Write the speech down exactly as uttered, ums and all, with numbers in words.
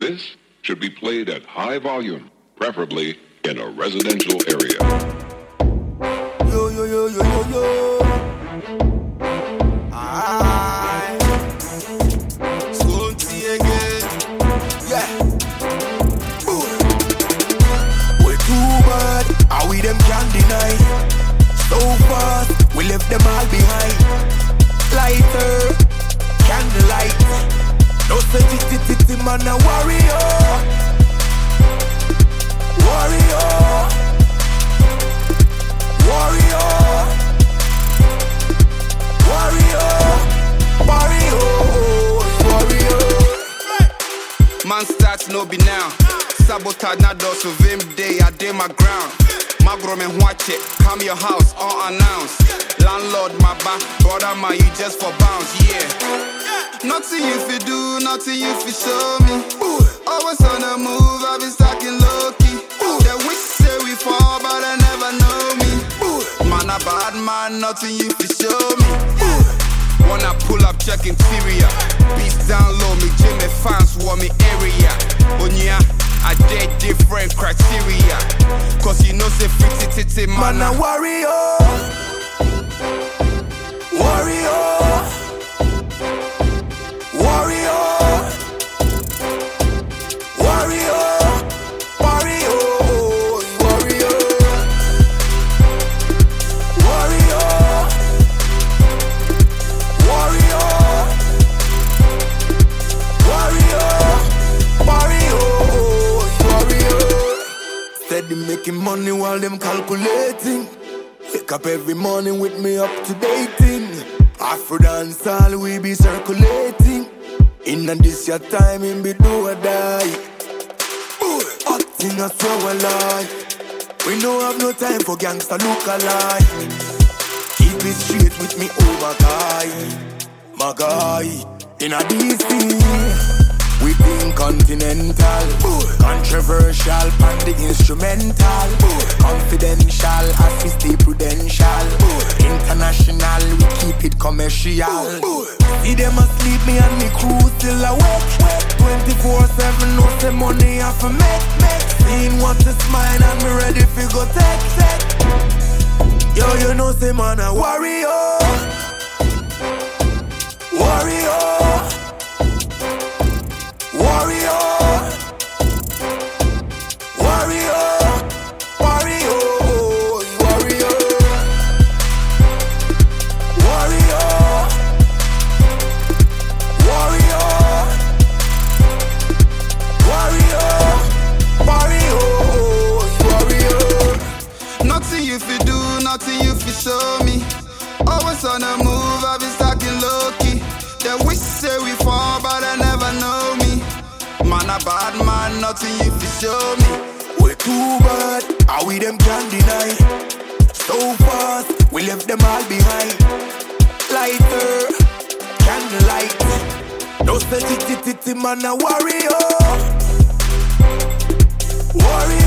This should be played at high volume, preferably in a residential area. Yo, yo, yo, yo, yo, yo. Aye. Skunty again. Yeah. Ooh. We too bad, how we them can't deny. So fast, we left them all behind. Lighter, candlelight. No say titi titi man a warrior. Warrior. Warrior. Warrior. Warrior. Warrior. Man starts no be now. Sabotage na do so vim day I day my ground. My grow me watch it. Come your house unannounced. Landlord my back, brother man you just for bounce, yeah. Nothing you fi do, nothing you fi show me. Always on the move, I be stacking low key. They wish say we fall, but they never know me. Man a bad man, nothing you fi show me. Wanna pull up, check interior. Beats down low, me Jimmy fans want me area. Onya, I did different criteria. Cause you know say fifty titty man. Man a warrior. Warrior. Warrior. Warrior. Warrior. Warrior. Warrior. Warrior. Warrior. Warrior. Warrior. Steady making money while them calculating. Wake up every morning with me up to dating. Afro dance all we be circulating. In a this your time in be do or die. Acting a so alive. We no have no time for gangster look alike. Keep it straight with me, oh my guy. My guy. In a D C we think continental, controversial, pan the instrumental, confidential, as we stay prudential, international, we keep it commercial. See them asleep, me and me crew still awake. twenty-four seven, no say money I for make, make. Seeing what is mine and me ready fi go take, take. Yo, you know say man a warrior. Warrior. Warrior, warrior, warrior, warrior, warrior, warrior, warrior, warrior, warrior. Nothing you fi do, nothing you fi show me. Always on the move, I be stacking low key. They wish say we fall, but they never know me. Man a bad man, nothing you fi show me. We too bad, how we them can't deny. So fast, we left them all behind. Lighter, candlelight. No say titi titi man a warrior. Warrior.